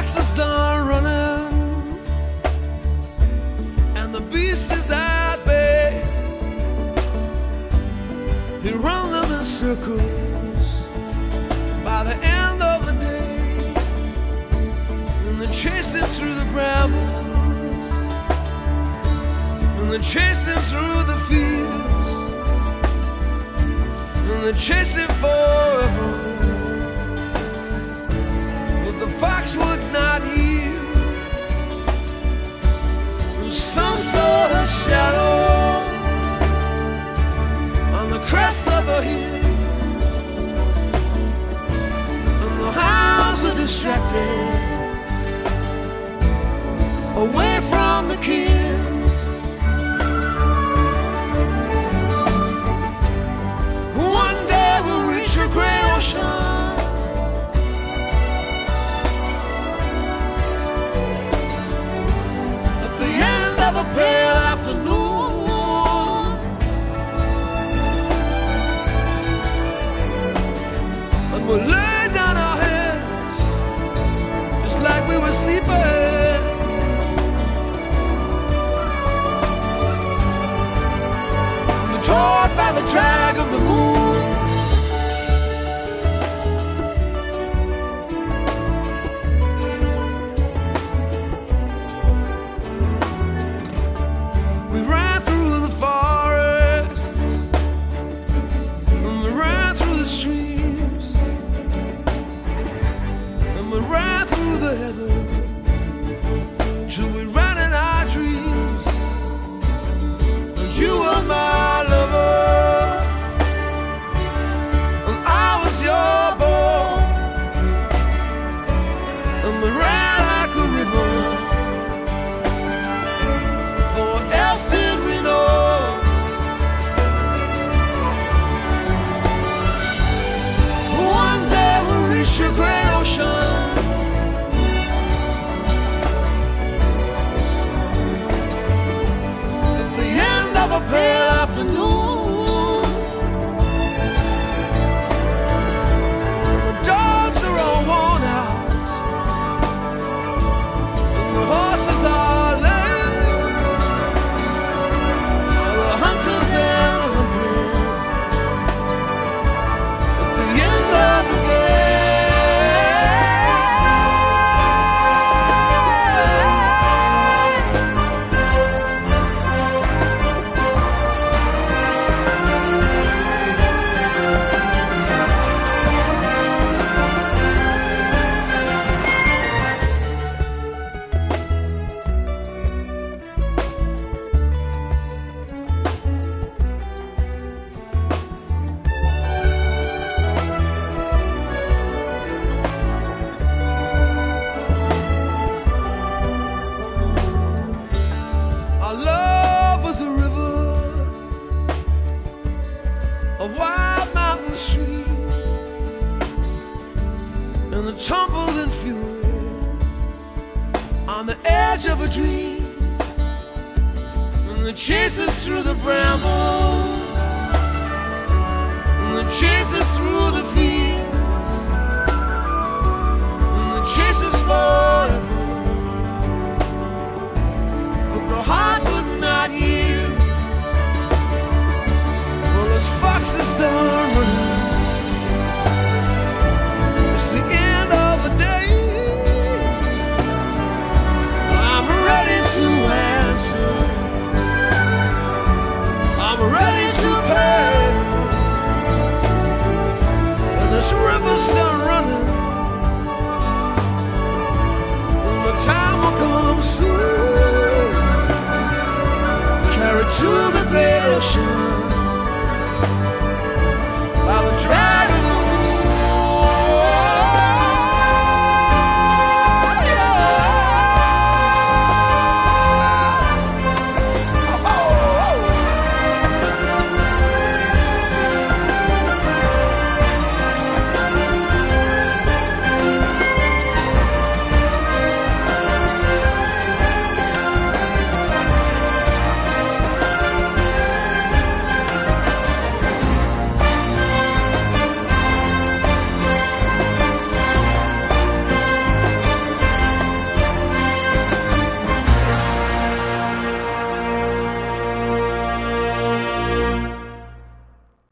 fox is done running, and the beast is at bay. He runs them in circles by the end of the day, and they chase him through the brambles, and they chase him through the fields, and they chase him forever. But the fox would not yield. Some saw a shadow on the crest of a hill, and the hounds are distracted away from the kill. One day we'll reach a great ocean, at the end of a pale afternoon, and we'll lay down our heads just like we were sleeping, torn by the drag of the moon. We ran through the forests, and we ran through the streams, and we ran through the heather, till we ran in our dreams, and you were my lover, and I was your boy, and we ran like a river. For what else did we know? One day we'll reach a great ocean, at the end of a pale afternoon. The dogs are all worn out, and the horses are lame, all the hunters and the hunted, at the end of the game. Our love was a river, a wild mountain stream, and the tumbled in fury on the edge of a dream, and the chases through the brambles, and the chases through the fields, and the chases forever. But the heart would not yield. Well, this fox is done running. It's the end of the day. I'm ready to answer. I'm ready to pay. And this river's done running, and the time will come soon. Carried to the great ocean.